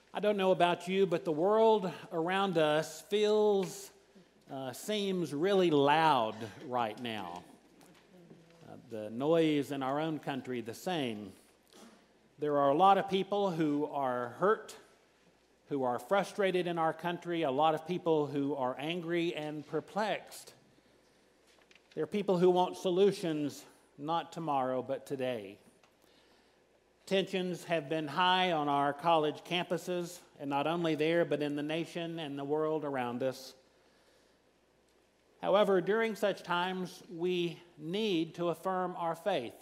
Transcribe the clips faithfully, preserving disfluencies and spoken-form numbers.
I don't know about you, but the world around us feels, uh, seems really loud right now. Uh, the noise in our own country, the same. There are a lot of people who are hurt, who are frustrated in our country, a lot of people who are angry and perplexed. There are people who want solutions, not tomorrow, but today. Tensions have been high on our college campuses, and not only there, but in the nation and the world around us. However, during such times, we need to affirm our faith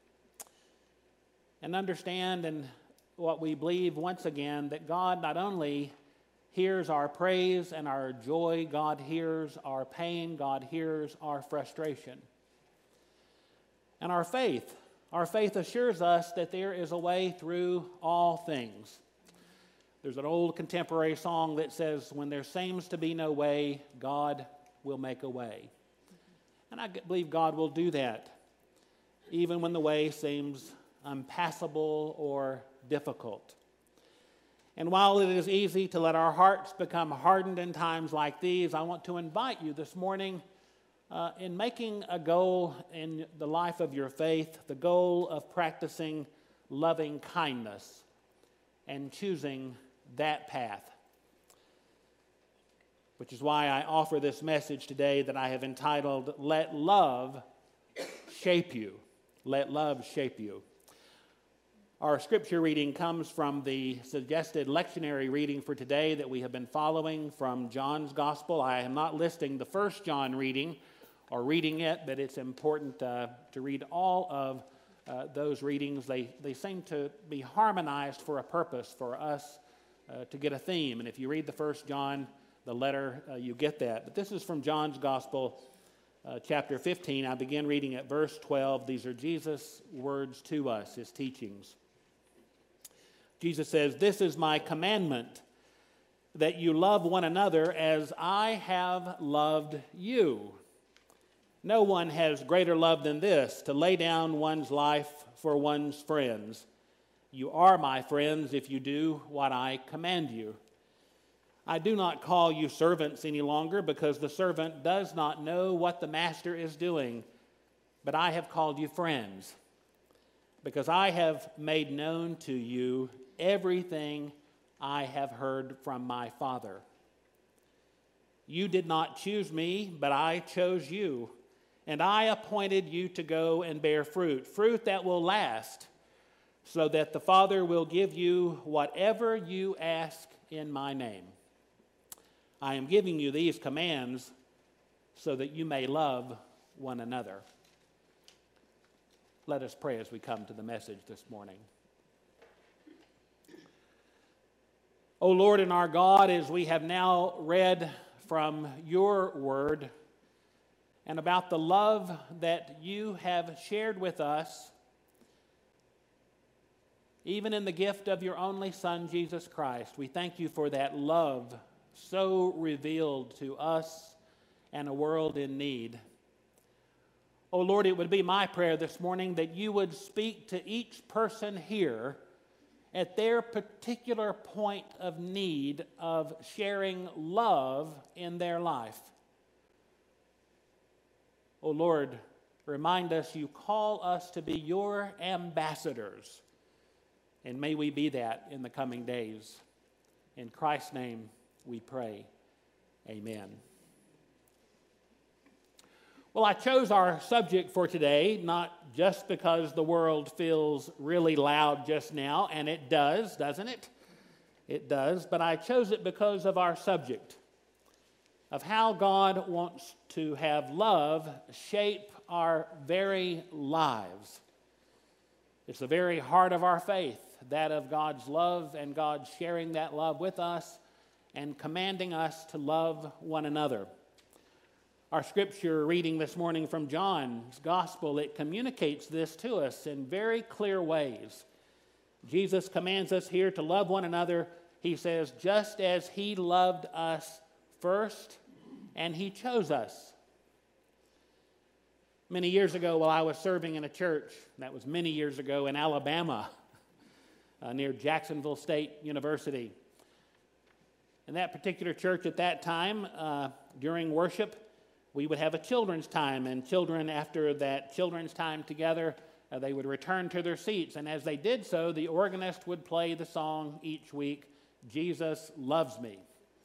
and understand and what we believe once again, that God not only hears our praise and our joy, God hears our pain, God hears our frustration. And our faith, our faith assures us that there is a way through all things. There's an old contemporary song that says, when there seems to be no way, God will make a way. And I believe God will do that, even when the way seems impassable or difficult. And while it is easy to let our hearts become hardened in times like these, I want to invite you this morning uh, in making a goal in the life of your faith, the goal of practicing loving kindness and choosing that path. Which is why I offer this message today that I have entitled, Let Love Shape You. Let Love Shape You. Our scripture reading comes from the suggested lectionary reading for today that we have been following from John's Gospel. I am not listing the first John reading or reading it, but it's important uh, to read all of uh, those readings. They, they seem to be harmonized for a purpose, for us uh, to get a theme. And if you read the first John, the letter, uh, you get that. But this is from John's Gospel, uh, chapter fifteen. I begin reading at verse twelve. These are Jesus' words to us, his teachings. Jesus says, "This is my commandment, that you love one another as I have loved you. No one has greater love than this, to lay down one's life for one's friends. You are my friends if you do what I command you. I do not call you servants any longer, because the servant does not know what the master is doing, but I have called you friends, because I have made known to you everything I have heard from my Father. You did not choose me, but I chose you, and I appointed you to go and bear fruit, fruit that will last, so that the Father will give you whatever you ask in my name. I am giving you these commands so that you may love one another." Let us pray as we come to the message this morning. O Lord and our God, as we have now read from your word and about the love that you have shared with us, even in the gift of your only Son, Jesus Christ, we thank you for that love so revealed to us and a world in need. Oh Lord, it would be my prayer this morning that you would speak to each person here at their particular point of need of sharing love in their life. Oh Lord, remind us you call us to be your ambassadors, and may we be that in the coming days. In Christ's name we pray. Amen. Well, I chose our subject for today not just because the world feels really loud just now, and it does, doesn't it? It does, but I chose it because of our subject, of how God wants to have love shape our very lives. It's the very heart of our faith, that of God's love and God sharing that love with us and commanding us to love one another. Our scripture reading this morning from John's Gospel, it communicates this to us in very clear ways. Jesus commands us here to love one another. He says, just as he loved us first, and he chose us. Many years ago, while I was serving in a church, that was many years ago in Alabama, uh, near Jacksonville State University, In that particular church at that time, uh, during worship, we would have a children's time, and children, after that children's time together, uh, they would return to their seats. And as they did so, the organist would play the song each week, Jesus Loves Me.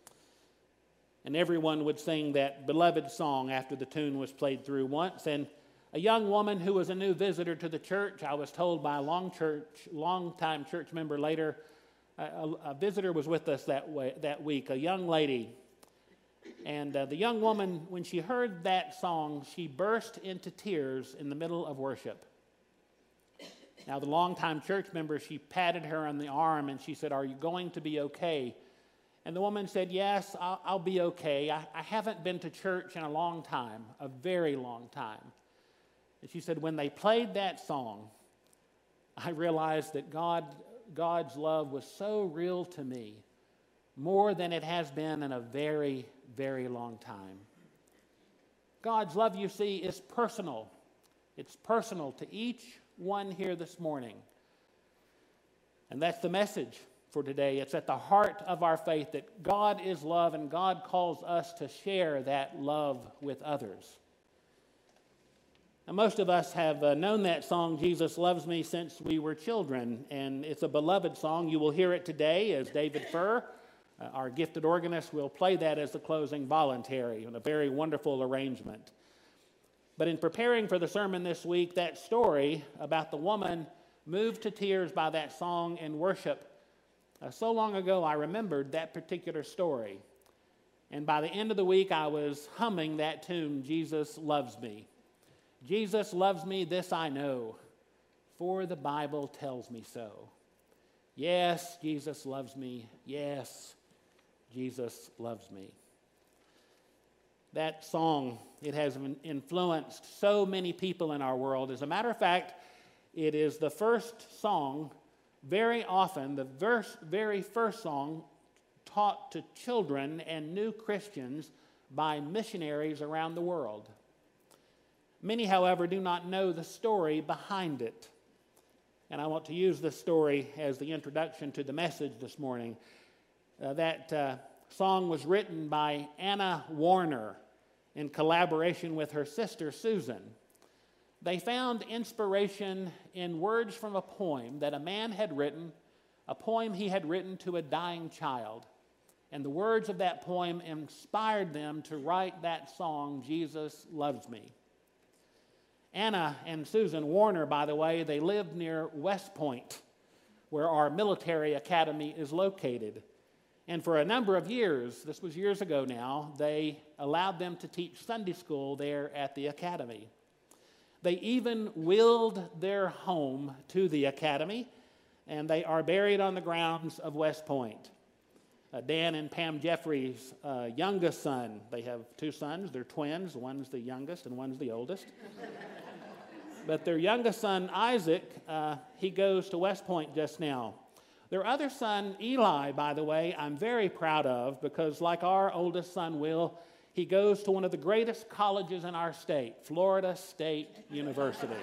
And everyone would sing that beloved song after the tune was played through once. And a young woman who was a new visitor to the church, I was told by a long church, long-time church member later, A, a visitor was with us that way, that week, a young lady. And uh, the young woman, when she heard that song, she burst into tears in the middle of worship. Now, the longtime church member, she patted her on the arm and she said, "Are you going to be okay?" And the woman said, "Yes, I'll, I'll be okay. I, I haven't been to church in a long time, a very long time." And she said, "When they played that song, I realized that God... God's love was so real to me, more than it has been in a very, very long time." God's love, you see, is personal. It's personal to each one here this morning. And that's the message for today. It's at the heart of our faith that God is love, and God calls us to share that love with others. Now, most of us have uh, known that song, Jesus Loves Me, since we were children, and it's a beloved song. You will hear it today as David Furr, uh, our gifted organist, will play that as the closing voluntary in a very wonderful arrangement. But in preparing for the sermon this week, that story about the woman moved to tears by that song in worship, uh, so long ago I remembered that particular story. And by the end of the week, I was humming that tune, Jesus Loves Me. Jesus loves me, this I know, for the Bible tells me so. Yes, Jesus loves me. Yes, Jesus loves me. That song, it has influenced so many people in our world. As a matter of fact, it is the first song, very often, the verse, very first song taught to children and new Christians by missionaries around the world. Many, however, do not know the story behind it. And I want to use this story as the introduction to the message this morning. Uh, that uh, song was written by Anna Warner in collaboration with her sister Susan. They found inspiration in words from a poem that a man had written, a poem he had written to a dying child. And the words of that poem inspired them to write that song, Jesus Loves Me. Anna and Susan Warner, by the way, they lived near West Point, where our military academy is located. And for a number of years, this was years ago now, they allowed them to teach Sunday school there at the academy. They even willed their home to the academy, and they are buried on the grounds of West Point. Uh, Dan and Pam Jeffries' uh, youngest son, they have two sons, they're twins, one's the youngest and one's the oldest. But their youngest son, Isaac, uh, he goes to West Point just now. Their other son, Eli, by the way, I'm very proud of because like our oldest son, Will, he goes to one of the greatest colleges in our state, Florida State University.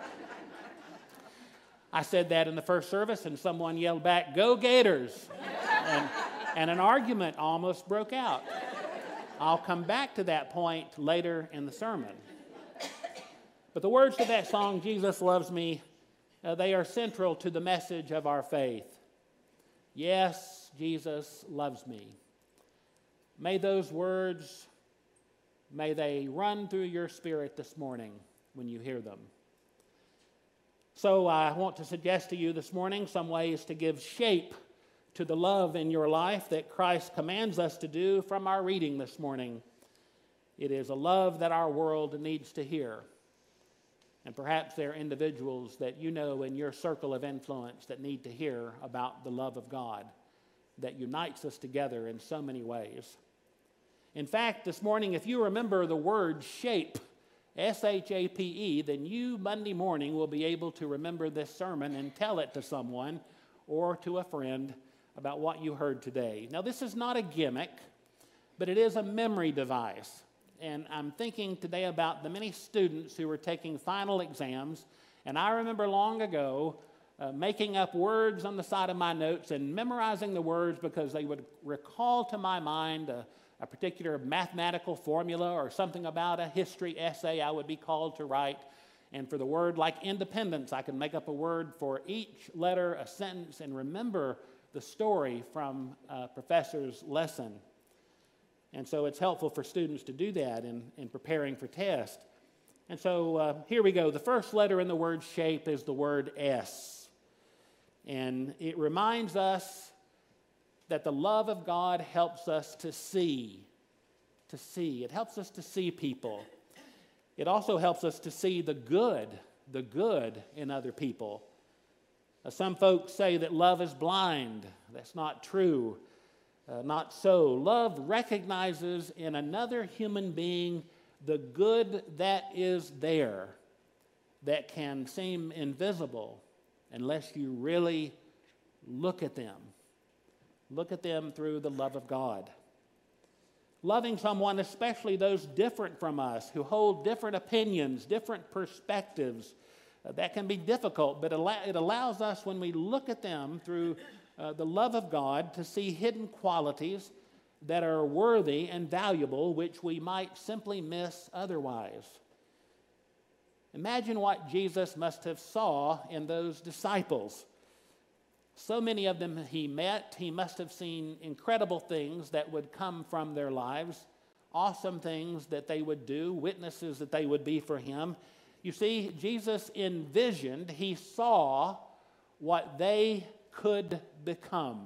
I said that in the first service and someone yelled back, "Go Gators!" and, and an argument almost broke out. I'll come back to that point later in the sermon. But the words to that song, Jesus Loves Me, uh, they are central to the message of our faith. Yes, Jesus loves me. May those words, may they run through your spirit this morning when you hear them. So I want to suggest to you this morning some ways to give shape to the love in your life that Christ commands us to do from our reading this morning. It is a love that our world needs to hear. And perhaps there are individuals that you know in your circle of influence that need to hear about the love of God that unites us together in so many ways. In fact, this morning, if you remember the word shape, S H A P E, then you Monday morning will be able to remember this sermon and tell it to someone or to a friend about what you heard today. Now, this is not a gimmick, but it is a memory device. And I'm thinking today about the many students who were taking final exams. And I remember long ago uh, making up words on the side of my notes and memorizing the words because they would recall to my mind a, a particular mathematical formula or something about a history essay I would be called to write. And for the word like independence, I could make up a word for each letter, a sentence, and remember the story from a professor's lesson. And so it's helpful for students to do that in, in preparing for tests. And so uh, here we go. The first letter in the word shape is the word S. And it reminds us that the love of God helps us to see, to see. It helps us to see people. It also helps us to see the good, the good in other people. Uh, some folks say that love is blind. That's not true. Uh, not so. Love recognizes in another human being the good that is there that can seem invisible unless you really look at them. Look at them through the love of God. Loving someone, especially those different from us, who hold different opinions, different perspectives, uh, that can be difficult, but it allows us, when we look at them through uh, the love of God, to see hidden qualities that are worthy and valuable, which we might simply miss otherwise. Imagine what Jesus must have saw in those disciples. So many of them he met, he must have seen incredible things that would come from their lives, awesome things that they would do, witnesses that they would be for him. You see, Jesus envisioned, he saw what they could become,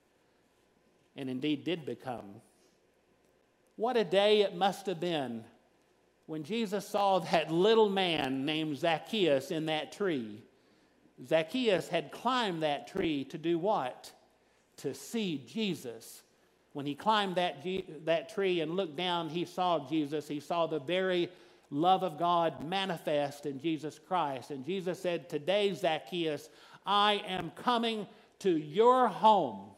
and indeed did become. What a day it must have been when Jesus saw that little man named Zacchaeus in that tree. Zacchaeus had climbed that tree to do what? To see Jesus. When he climbed that, that tree and looked down, he saw Jesus. He saw the very love of God manifest in Jesus Christ. And Jesus said, "Today, Zacchaeus, I am coming to your home."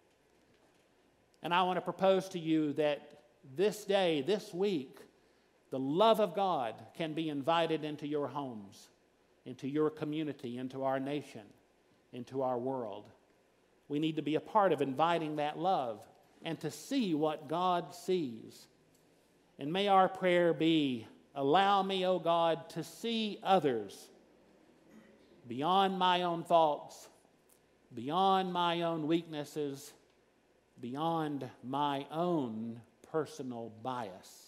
And I want to propose to you that this day, this week, the love of God can be invited into your homes, into your community, into our nation, into our world. We need to be a part of inviting that love and to see what God sees. And may our prayer be, allow me, O God, to see others beyond my own thoughts, beyond my own weaknesses, beyond my own personal bias.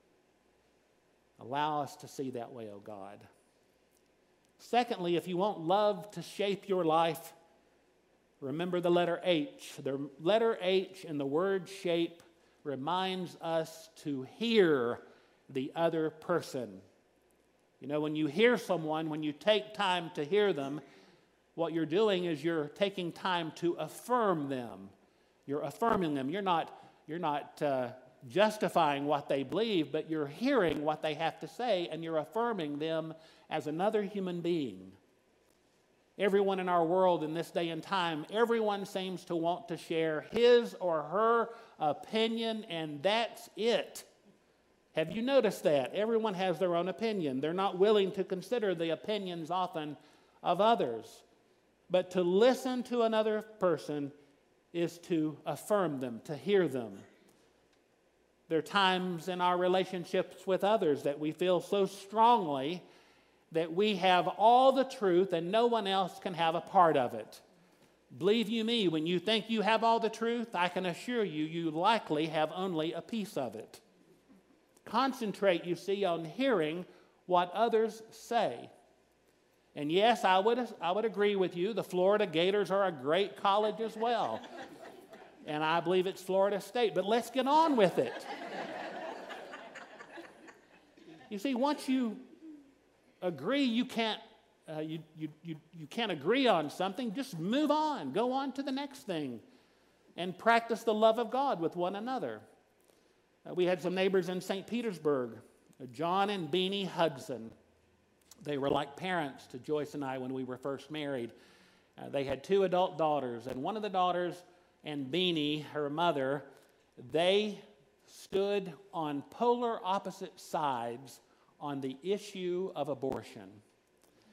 Allow us to see that way, O God. Secondly, if you want love to shape your life, remember the letter H. The letter H in the word shape reminds us to hear the other person. You know, when you hear someone, when you take time to hear them, what you're doing is you're taking time to affirm them. You're affirming them. You're not, you're not uh, justifying what they believe, but you're hearing what they have to say, and you're affirming them as another human being. Everyone in our world in this day and time, everyone seems to want to share his or her opinion, and that's it. Have you noticed that? Everyone has their own opinion. They're not willing to consider the opinions often of others. But to listen to another person is to affirm them, to hear them. There are times in our relationships with others that we feel so strongly that we have all the truth and no one else can have a part of it. Believe you me, when you think you have all the truth, I can assure you, you likely have only a piece of it. Concentrate, you see, on hearing what others say. And yes, I would, I would agree with you, the Florida Gators are a great college as well. And I believe it's Florida State, but let's get on with it. You see, once you agree you can't, uh, you, you, you, you can't agree on something, just move on. Go on to the next thing and practice the love of God with one another. Uh, we had some neighbors in Saint Petersburg, uh, John and Beanie Hudson. They were like parents to Joyce and I when we were first married. Uh, they had two adult daughters, and one of the daughters and Beanie, her mother, they stood on polar opposite sides on the issue of abortion.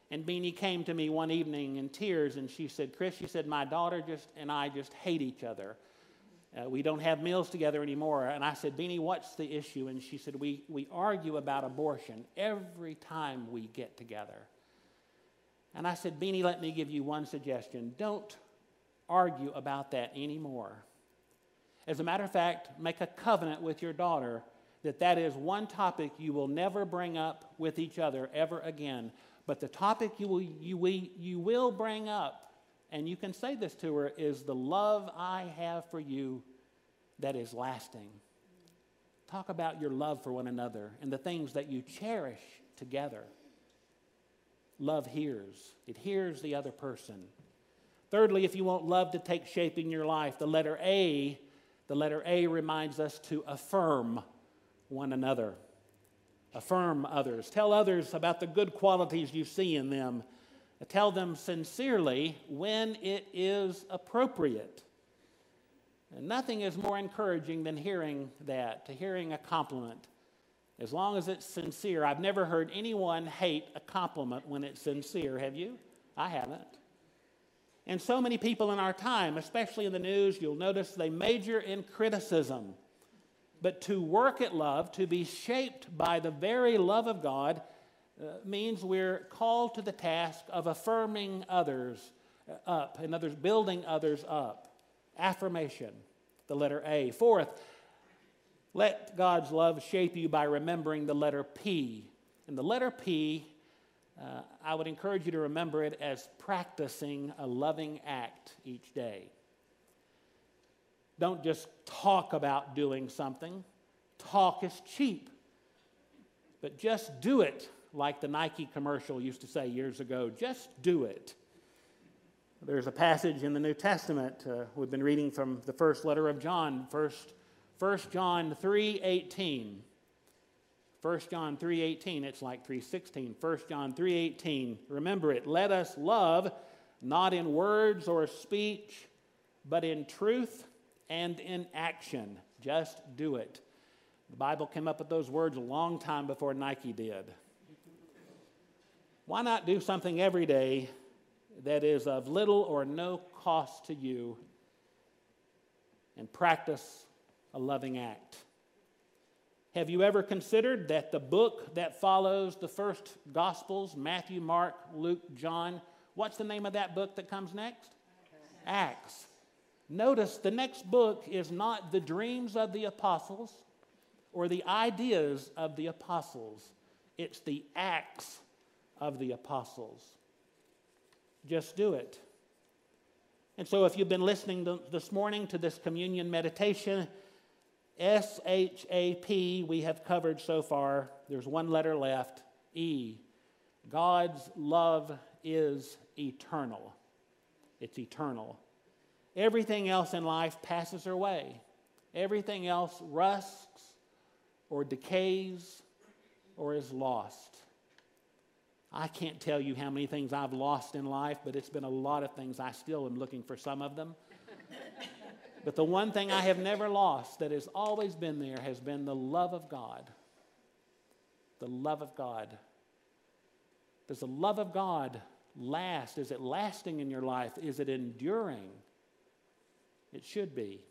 And Beanie came to me one evening in tears, and she said, Chris, she said, my daughter just and I just hate each other. Uh, we don't have meals together anymore. And I said, Beanie, what's the issue? And she said, we, we argue about abortion every time we get together. And I said, Beanie, let me give you one suggestion. Don't argue about that anymore. As a matter of fact, make a covenant with your daughter that that is one topic you will never bring up with each other ever again. But the topic you will, you, we, you will bring up, and you can say this to her, is the love I have for you that is lasting. Talk about your love for one another and the things that you cherish together. Love hears. It hears the other person. Thirdly, if you want love to take shape in your life, the letter A, the letter A reminds us to affirm one another. Affirm others. Tell others about the good qualities you see in them. Tell them sincerely when it is appropriate. And nothing is more encouraging than hearing that, to hearing a compliment. As long as it's sincere. I've never heard anyone hate a compliment when it's sincere. Have you? I haven't. And so many people in our time, especially in the news, you'll notice they major in criticism. But to work at love, to be shaped by the very love of God, uh, means we're called to the task of affirming others up, and others building others up. Affirmation, the letter A. Fourth, let God's love shape you by remembering the letter P. And the letter P, uh, I would encourage you to remember it as practicing a loving act each day. Don't just talk about doing something. Talk is cheap. But just do it, like the Nike commercial used to say years ago. Just do it. There's a passage in the New Testament. Uh, we've been reading from the first letter of John, first, First John three eighteen. First John three eighteen, it's like three sixteen. First John three eighteen, remember it. Let us love, not in words or speech, but in truth and in action. Just do it. The Bible came up with those words a long time before Nike did. Why not do something every day that is of little or no cost to you and practice a loving act? Have you ever considered that the book that follows the first Gospels, Matthew, Mark, Luke, John, what's the name of that book that comes next? Acts. Notice the next book is not the dreams of the apostles or the ideas of the apostles. It's the acts of the apostles. Just do it. And so if you've been listening to, this morning to this communion meditation, S H A P we have covered so far. There's one letter left, E. God's love is eternal. It's eternal. Everything else in life passes away. Everything else rusts or decays or is lost. I can't tell you how many things I've lost in life, but it's been a lot of things. I still am looking for some of them. But the one thing I have never lost that has always been there has been the love of God. The love of God. Does the love of God last? Is it lasting in your life? Is it enduring? It should be.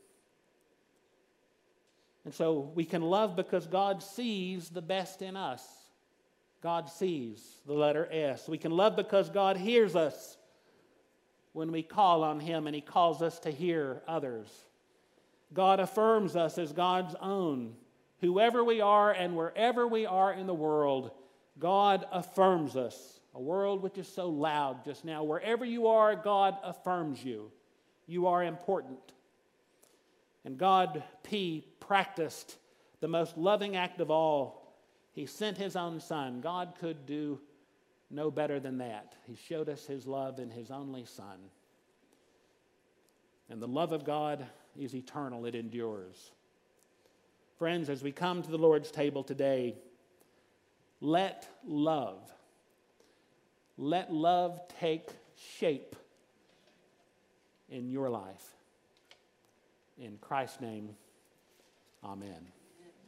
And so we can love because God sees the best in us. God sees, the letter S. We can love because God hears us when we call on Him, and He calls us to hear others. God affirms us as God's own. Whoever we are and wherever we are in the world, God affirms us. A world which is so loud just now. Wherever you are, God affirms you. You are important. And God, P, practiced the most loving act of all. He sent His own Son. God could do no better than that. He showed us His love in His only Son. And the love of God is eternal. It endures. Friends, as we come to the Lord's table today, let love, let love take shape in your life. In Christ's name, amen.